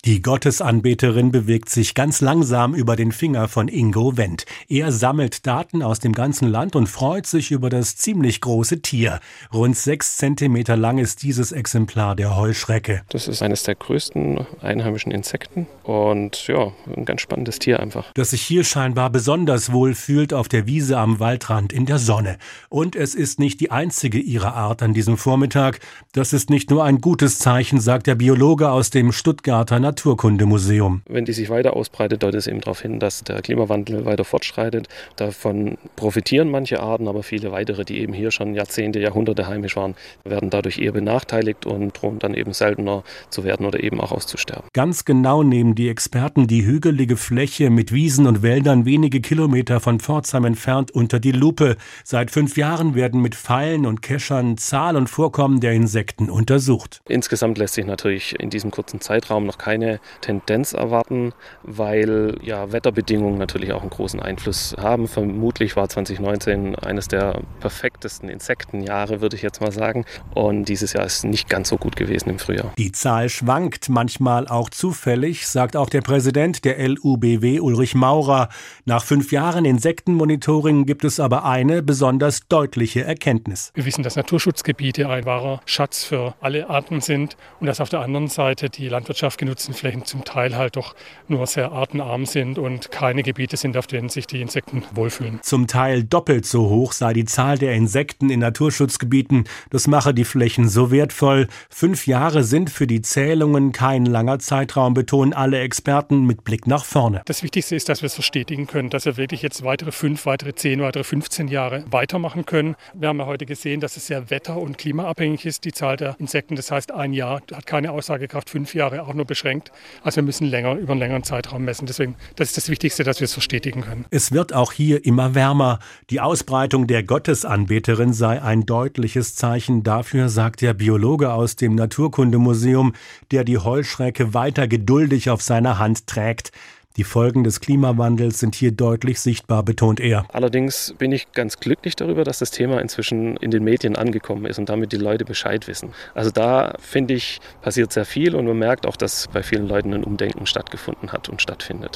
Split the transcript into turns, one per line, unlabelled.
Die Gottesanbeterin bewegt sich ganz langsam über den Finger von Ingo Wendt. Er sammelt Daten aus dem ganzen Land und freut sich über das ziemlich große Tier. Rund 6 Zentimeter lang ist dieses Exemplar der Heuschrecke.
Das ist eines der größten einheimischen Insekten und ja, ein ganz spannendes Tier einfach.
Das sich hier scheinbar besonders wohl fühlt auf der Wiese am Waldrand in der Sonne. Und es ist nicht die einzige ihrer Art an diesem Vormittag. Das ist nicht nur ein gutes Zeichen, sagt der Biologe aus dem Stuttgarter Naturkundemuseum.
Wenn die sich weiter ausbreitet, deutet es eben darauf hin, dass der Klimawandel weiter fortschreitet. Davon profitieren manche Arten, aber viele weitere, die eben hier schon Jahrzehnte, Jahrhunderte heimisch waren, werden dadurch eher benachteiligt und drohen dann eben seltener zu werden oder eben auch auszusterben.
Ganz genau nehmen die Experten die hügelige Fläche mit Wiesen und Wäldern wenige Kilometer von Pforzheim entfernt unter die Lupe. Seit 5 Jahren werden mit Pfeilen und Keschern Zahl und Vorkommen der Insekten untersucht.
Insgesamt lässt sich natürlich in diesem kurzen Zeitraum noch keine Tendenz erwarten, weil ja Wetterbedingungen natürlich auch einen großen Einfluss haben. Vermutlich war 2019 eines der perfektesten Insektenjahre, würde ich jetzt mal sagen. Und dieses Jahr ist nicht ganz so gut gewesen im Frühjahr.
Die Zahl schwankt manchmal auch zufällig, sagt auch der Präsident der LUBW Ulrich Maurer. Nach 5 Jahren Insektenmonitoring gibt es aber eine besonders deutliche Erkenntnis.
Wir wissen, dass Naturschutzgebiete ein wahrer Schatz für alle Arten sind und dass auf der anderen Seite die Landwirtschaft genutzten Flächen zum Teil halt doch nur sehr artenarm sind und keine Gebiete sind, auf denen sich die Insekten wohlfühlen.
Zum Teil doppelt so hoch sei die Zahl der Insekten in Naturschutzgebieten. Das mache die Flächen so wertvoll. 5 Jahre sind für die Zählungen kein langer Zeitraum, betonen alle Experten mit Blick nach vorne.
Das Wichtigste ist, dass wir es verstetigen können, dass wir wirklich jetzt weitere 5, weitere 10, weitere 15 Jahre weitermachen können. Wir haben ja heute gesehen, dass es sehr wetter- und klimaabhängig ist, die Zahl der Insekten. Das heißt, ein Jahr hat keine Aussagekraft, 5 Jahre auch nur beschränkt. Also wir müssen über einen längeren Zeitraum messen. Deswegen, das ist das Wichtigste, dass wir es verstetigen können.
Es wird auch hier immer wärmer. Die Ausbreitung der Gottesanbeterin sei ein deutliches Zeichen dafür, sagt der Biologe aus dem Naturkundemuseum, der die Heuschrecke weiter geduldig auf seiner Hand trägt. Die Folgen des Klimawandels sind hier deutlich sichtbar, betont er.
Allerdings bin ich ganz glücklich darüber, dass das Thema inzwischen in den Medien angekommen ist und damit die Leute Bescheid wissen. Also da, finde ich, passiert sehr viel und man merkt auch, dass bei vielen Leuten ein Umdenken stattgefunden hat und stattfindet.